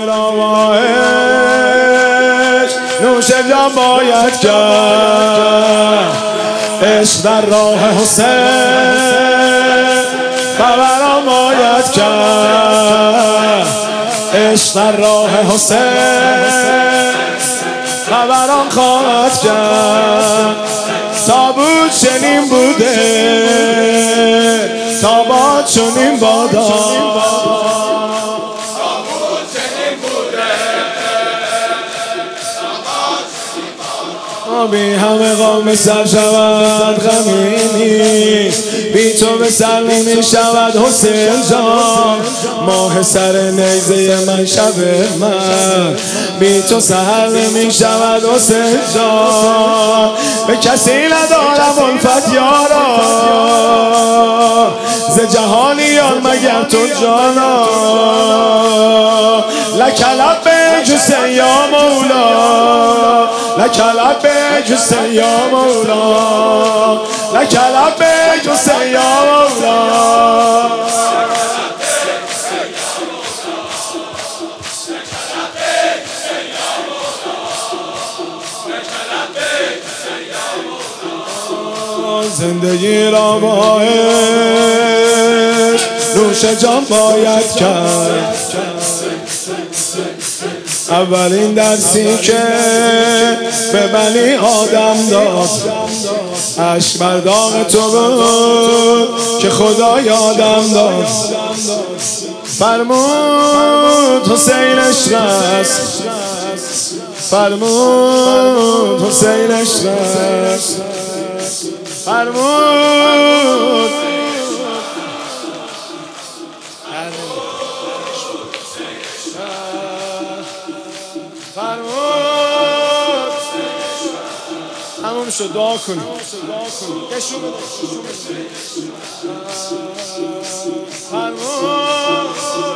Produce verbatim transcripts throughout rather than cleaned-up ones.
آوایش نوش جان باید کرد عشق در راه حسین خبران باید کرد عشق در راه حسین خبران خواهد کرد تا بود چنین بوده تا باد چنین بادا بی همه قوم سر شود غمی نیست بی تو به سر نمی شود حسین جان ماه سر نیزه من شب من بی تو سحر نمی شود حسین جان به کسی ندارم الفت یارا ز جهانیان مگر تو جانا لک لبیک حسین یا مولا لک لبیک حسین یا مولا لک لبیک حسین یا مولا زندگی را با عشق نوش جان باید کرد اولین درسی که به بنی آدم داد عشق بر داغ تو بود که خدا یادم داد فرمود حسین عشق است فرمود حسین عشق است فرمود فرمود تمام شد دعا کنیم فرمود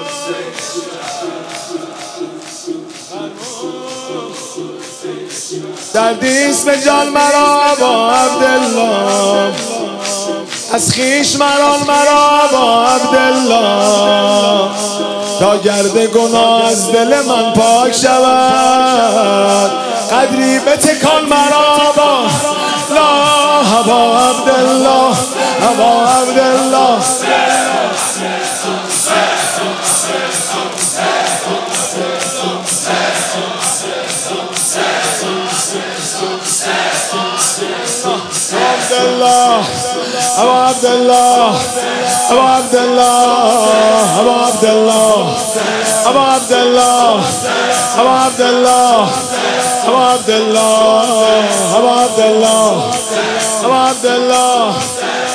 دردیست به جان مرا با عبدالله از خیش مران مرا با عبدالله تا گرد گناه از دل من پاک شود قدری به تکان مرا با لا ابا عبدالله ابا عبدالله Abdullah, Abu Abdullah, Abu Abdullah, Abu Abdullah, Abu Abdullah, Abu Abdullah, Abu Abdullah, Abu Abdullah, Abu Abdullah.